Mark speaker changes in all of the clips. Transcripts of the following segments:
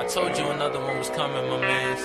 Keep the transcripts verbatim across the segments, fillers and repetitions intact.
Speaker 1: I told you another one was coming, my mans.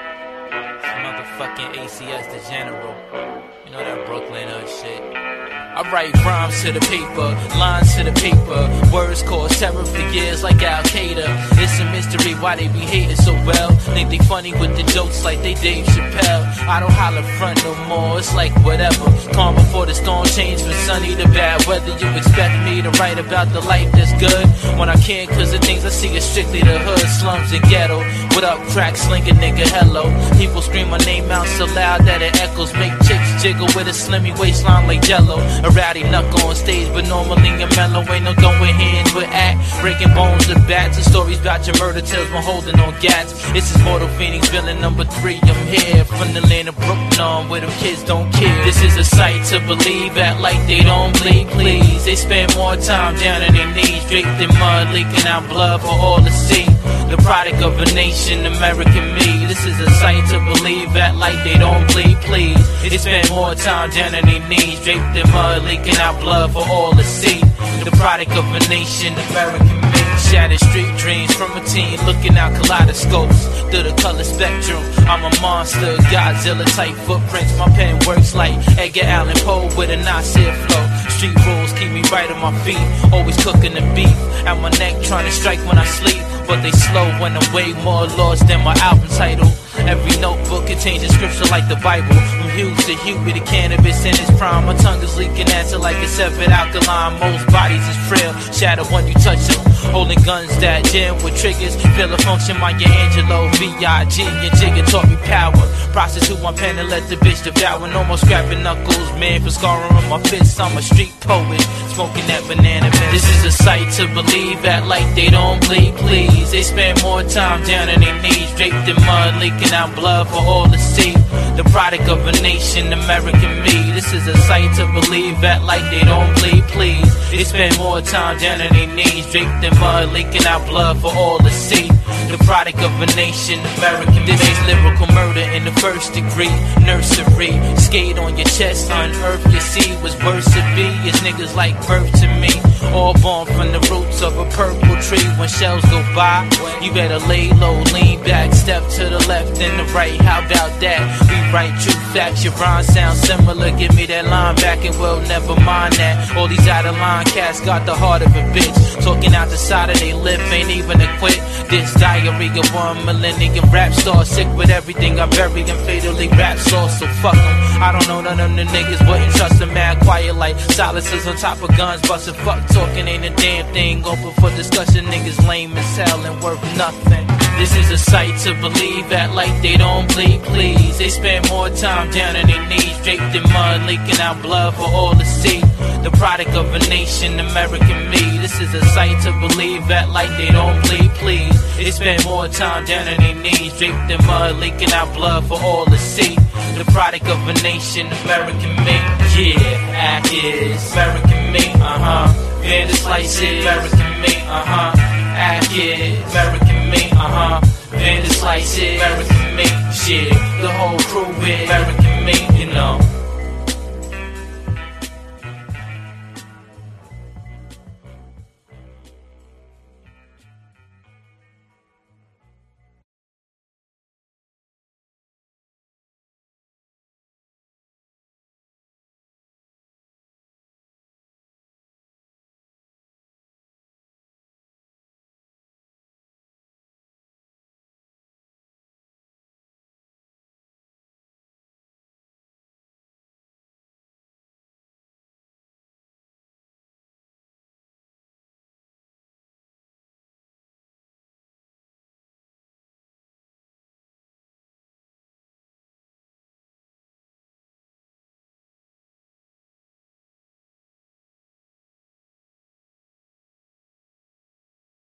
Speaker 1: It's motherfucking A C S the General. You know that Brooklyn uh, shit. I write rhymes to the paper, lines to the paper. Words cause terror for years like Al-Qaeda. It's a mystery why they be hating so well. Think they funny with the jokes like they Dave Chappelle. I don't holler front no more, it's like whatever. Calm before the storm change from sunny to bad weather. You expect me to write about the life that's good when I can't, cause the things I see is strictly the hood, slums and ghetto. What up, crack slinging nigga, hello. People scream my name out so loud that it echoes. Make chicks jiggle with a slimmy waistline like Jello. A rowdy knuckle on stage, but normally I'm mellow. Ain't no throwing hands with act, breaking bones with bats. And stories about your murder tales when holding on gats. This is Mortal Phoenix, villain number three. I'm here from the land of Brooklyn, on where them kids don't care. This is a sight to believe, act like they don't bleed, please. They spend more time down on their knees, draped in mud, leaking out blood for all to see. The product of a nation, American me. This is a sight to believe, act like they don't bleed, please. They spend more time down on their knees, draped in mud, leaking out blood for all to see. The product of a nation, American me. Shattered street dreams from a teen, looking out kaleidoscopes through the color spectrum. I'm a monster, Godzilla type footprints. My pen works like Edgar Allan Poe with a Nasir flow. Street rules keep me right on my feet, always cooking the beef at my neck, trying to strike when I sleep. But they slow when I'm way more lost than my album title. Every notebook contains a scripture like the Bible. From hues to Hubie, the cannabis in its prime. My tongue is leaking acid like a severed alkaline. Most bodies is frail, shatter when you touch them. Holding guns that jam with triggers. Feel a function, my Angelo, V I G. Your jigger taught me power. Prostitute my pen and let the bitch devour. No more scrapping knuckles, man, for scarring on my fists. I'm a street poet, smoking that banana man. This is a sight to believe, act like they don't bleed, please. They spend more time down on their knees, draped in mud, leaking out blood for all to see. The product of a nation, American me. This is a sight to believe, act like they don't bleed, please. They spend more time down on their knees, draped in mud, leaking out blood for all to see. The product of a nation, American. This is lyrical murder in the first degree. Nursery, skate on your chest, unearth your seed. Was worse to be, is niggas like birth to me. All born from the roots of a purple tree. When shells go by, you better lay low, lean back, step to the left and the right. How about that? We write true facts, your rhymes sound similar. Give me that line back and we'll never mind that. All these out of line cats got the heart of a bitch. Talking out the side of they lip, ain't even a quit. This diary of one millennium rap star, sick with everything I bury and fatally rap sauce. So fuck them. I don't know none of them niggas, wouldn't trust them. Mad quiet like silencers on top of guns, bustin'. Fuck talking ain't a damn thing. Open for discussion, niggas lame as hell and worth nothing. This is a sight to believe, act like they don't bleed, please. They spend more time down on their knees, draped in mud, leaking out blood for all to see. The product of a nation, American me. This is a sight to believe, act like they don't bleed, please. They spend more time down on their knees, draped in mud, leaking out blood for all to see. The product of a nation, American me. Yeah, act is American me, uh-huh. Vanda Slice is American me, uh-huh. Act is American me, uh-huh. Vanda Slice is American me. Shit, the whole crew is American